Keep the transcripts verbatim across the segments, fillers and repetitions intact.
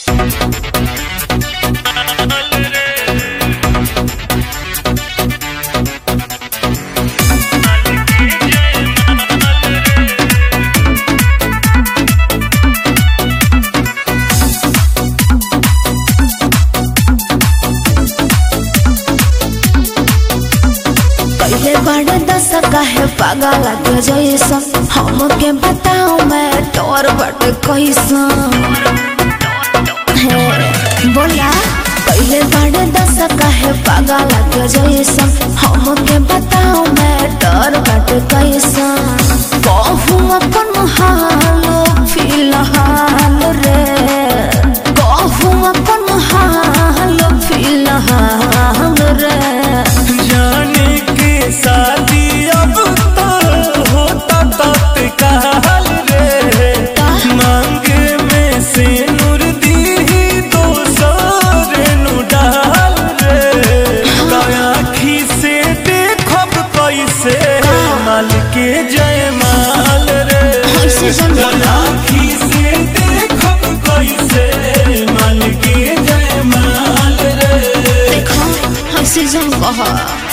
बड़े दशका है पागल के जैसा हमके बताओ मैं तोर बट कैसा बोला पहले बड़े दशका है पागल के जैसा हमके बताओ मैं तोर बट कैसा कहूँ अपन हाल फिलहाल रे कहूँ अपन हाल फिलहाल रे शादी अब तो होता तत्काल रे मांग में से नूर दी दो सौ डाल रे आँखी से देखब कैसे माल के जयमाल रे आँखी से देखब कैसे माल के जयमाल रे देखो हंसी जम कहा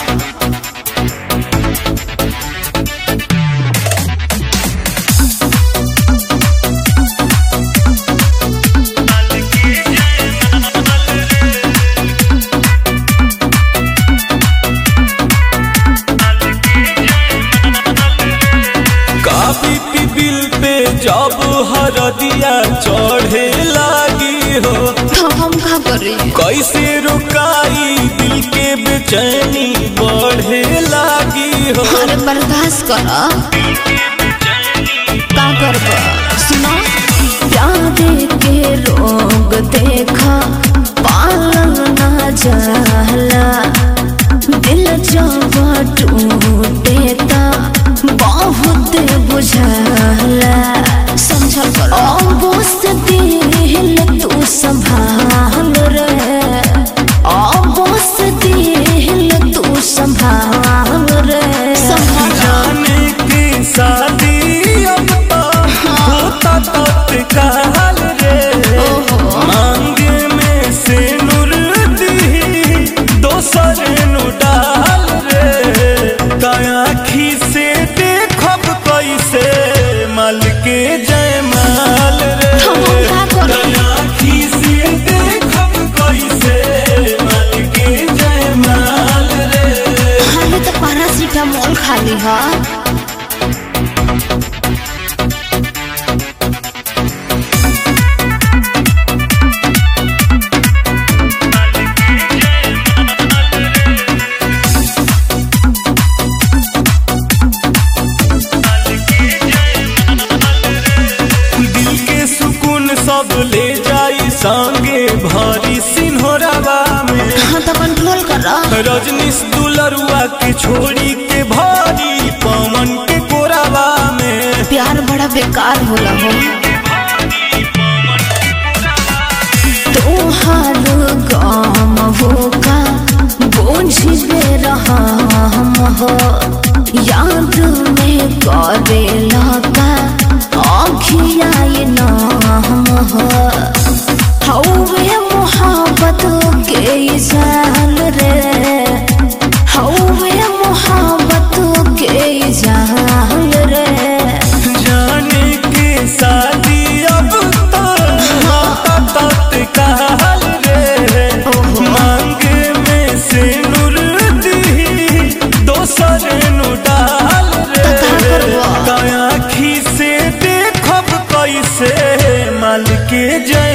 बिल पे जब हरदिया चढ़े लागी हो तो हम का करी कैसे रुकाई दिल के बेचैनी बढ़े लागी हो अरे बर्दाश्त करा का करबा सुना याद के रोग देखा पालन ना जाला दिल जब टूटे ता बहुत बुझाला समझल कर अबोस दिल तू संभाल रे अबोस दिल तू संभाल रे जाने की शादी अब तो होता तत्काल रे मांग में से नूर दी दोसर नु डाल रे आँखी से देखब कैसे माल के जयमाल रे आँखी से देखब कैसे माल के जयमाल रे हमें तो पैरासीटामोल खाली है सब ले जाई संगे भारी सिन्होरावा में हाँ तो कंट्रोल करा रजनीश दुलरुआ के छोड़ी के भारी पवन के कोरावा में प्यार बड़ा बेकार होला हो तोहार गम होगा बोझे रहा हम हो याद में करे लगा आँखिया ये नाम हो हौवे मोहब्बत के जान रे हौवे मोहब्बत के जान रे जाने के शादी अब तो होता तत्काल रे मांग में से नूर दी दोसर नु डाल रे आँखी से देखब कैसे माल के जय